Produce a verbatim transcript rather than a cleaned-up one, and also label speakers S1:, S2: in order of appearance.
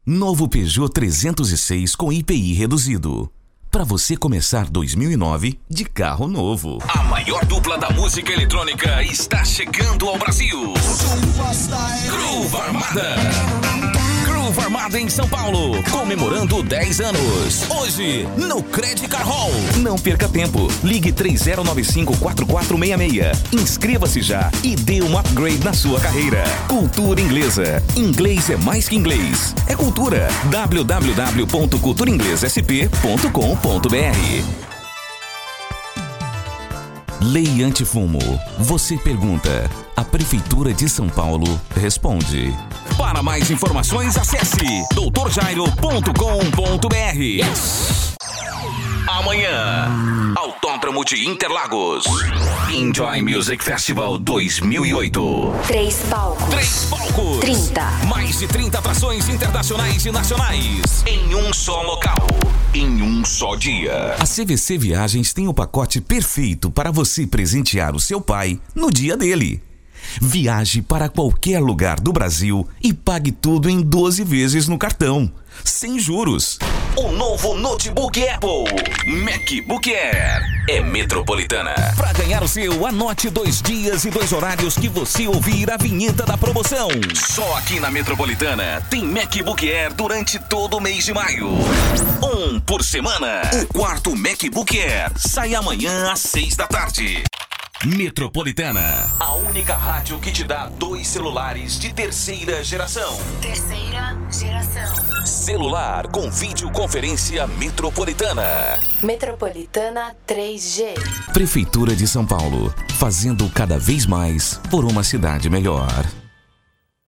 S1: Novo Peugeot trezentos e seis com I P I reduzido. Para você começar dois mil e nove de carro novo.
S2: A maior dupla da música eletrônica está chegando ao Brasil. Groove Armada. Groove Armada em São Paulo, comemorando dez anos. Hoje, no Credit Car Hall.
S1: Não perca tempo. Ligue três zero nove cinco, quatro quatro seis seis. Inscreva-se já e dê um upgrade na sua carreira. Cultura Inglesa. Inglês é mais que inglês. É cultura. w w w ponto cultura inglesa s p ponto com ponto b r. Lei Antifumo. Você pergunta. A Prefeitura de São Paulo responde.
S2: Para mais informações, acesse doutor jairo ponto com ponto b r. Yes. Amanhã, Autódromo de Interlagos. Enjoy Music Festival dois mil e oito.
S3: Três palcos.
S2: Três palcos.
S3: trinta.
S2: Mais de trinta atrações internacionais e nacionais. Em um só local. Em um só dia.
S1: A C V C Viagens tem o pacote perfeito para você presentear o seu pai no dia dele. Viaje para qualquer lugar do Brasil e pague tudo em doze vezes no cartão, sem juros.
S2: O novo notebook Apple MacBook Air é Metropolitana. Para ganhar o seu, anote dois dias e dois horários que você ouvir a vinheta da promoção. Só aqui na Metropolitana tem MacBook Air durante todo o mês de maio. Um por semana. O quarto MacBook Air sai amanhã às seis da tarde. Metropolitana, a única rádio que te dá dois celulares de terceira geração.
S3: Terceira geração.
S2: Celular com videoconferência Metropolitana.
S3: Metropolitana três G.
S1: Prefeitura de São Paulo, fazendo cada vez mais por uma cidade melhor.